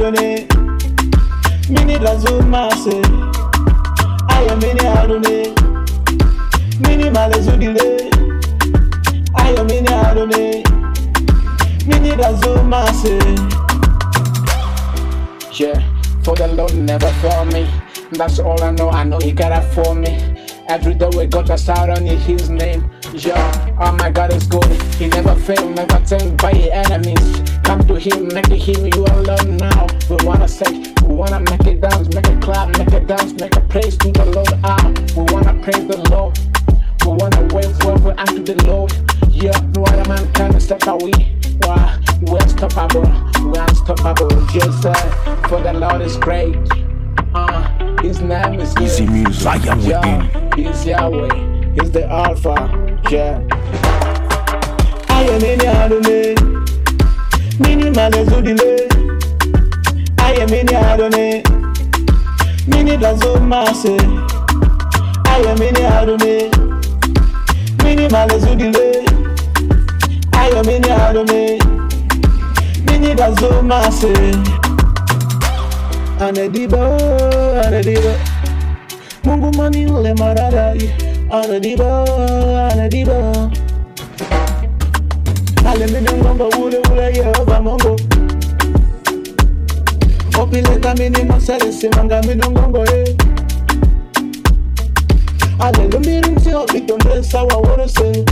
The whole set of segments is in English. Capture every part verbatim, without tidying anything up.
adone. Mini lazuma se. I am mini adone. Mini malezudile. I am mini adone. Mini lazuma se. Yeah, for the Lord never failed me. That's all I know. I know He got it for me. Every day we got us out on His name. Yeah, oh my God is good. He never failed, never taken by His enemies. Come to Him, make it Him, you alone now. We wanna say, we wanna make it dance, make it clap, make it dance, make a praise to the Lord. Ah, we wanna praise the Lord. We wanna wave forever unto the Lord. Yeah, no other man can stop our way. Wow, we're unstoppable, we're unstoppable. Just sir, for the Lord is great. Uh, His name is good. Easy music, I am Yeah, within. He's Yahweh, He's the Alpha. Yeah. I am mini adone. Mini malezudile. I am mini adone. Mini lazuma se. I am mini adone. Mini malezudile. I am mini adone. Mini lazuma se. Anedibo, anedibo. Mungu mani ule maradai. Anedibo, anedibo. Ale mi ngongo ule ule Yehova Mungu. Opileta mini masare simanga mi ngongo eh. Ale lumiri msi opitonde sawa woro se.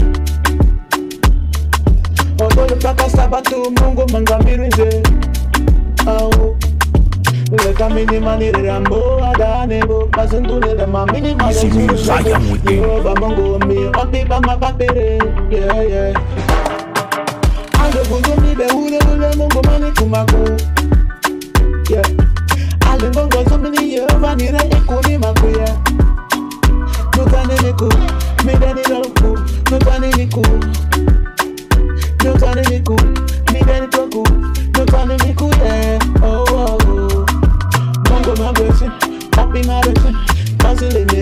Odole paka sabatu Mungu mangamiru nje. Au. Leta mini mani rambo adanebo. Pasentune de ma mini mani. Easy music, I am within. Yehova Mungu mi opipa mapapere. Yeah yeah. Ale gungo mi be ule ule Mungu mani kumako. Yeah. Ale ngongo zomini Yehova nire ekuni makuya. Nutani niku, mideni loku, nutani niku. Nutani niku, mideni toku, nutani niku yeah. Oh oh oh. Mungu my blessing, happy my blessing, constantly